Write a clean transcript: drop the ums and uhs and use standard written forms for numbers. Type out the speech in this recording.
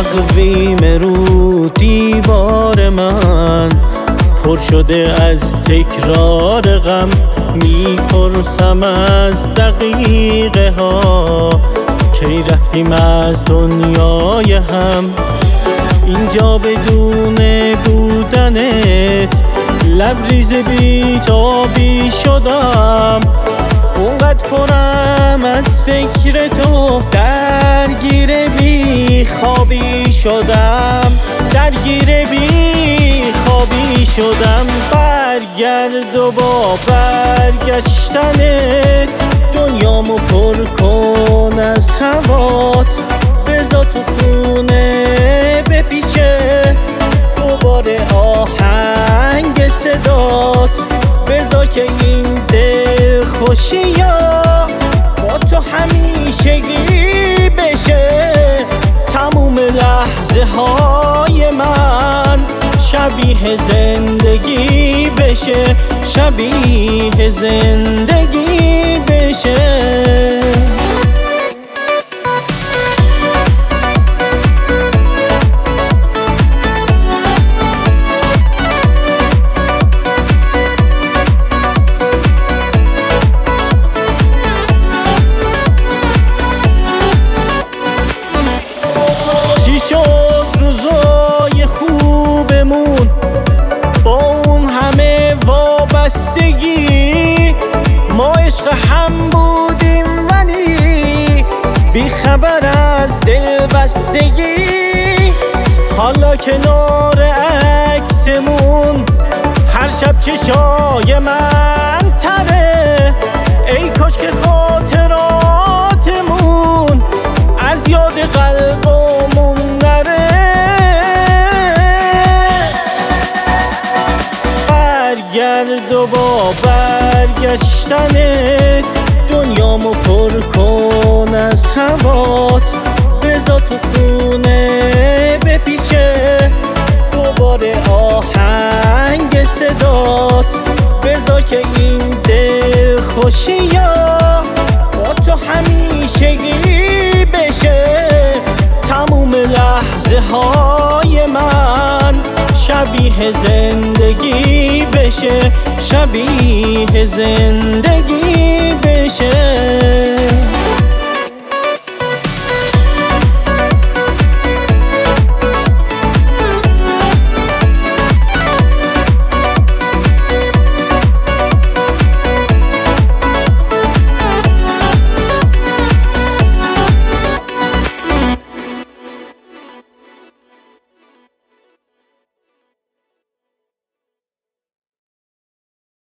تقویم رو دیوار من پر شده از تکرار غم. میپرسم از دقیقه ها کی رفتیم از دنیای هم. اینجا بدون بودنت لبریز بیتابی شدم. اونقدر پرم از فکر تو درگیر بی خوابی شدم. درگیر بی خوابی شدم. برگرد و با برگشتنت دنیامو پر کن از هوات. بذار تو خونه بپیچه دوباره آهنگ صدات. بذار که این دل خوشیا با تو همیشگی بشه. تموم لحظه های من شبیه زندگی بشه. شبیه زندگی بشه. روزای خوبمون با اون همه وابستگی ما عشق هم بودیم ولی بی خبر از دل بستگی. حالا کنار عکسمون هر شب چشای من تره. ای کاش که خاطراتمون از یاد قلبمون نره. برگرد و با برگشتنت دنیامو پر کن از هوات. بذار تو خونه بپیچه دوباره آهنگ صدات. بذار که این دل خوشیا با تو همیشگی بشه. تموم لحظه های من شبیه زندگی بشه. شبیه زندگی بشه.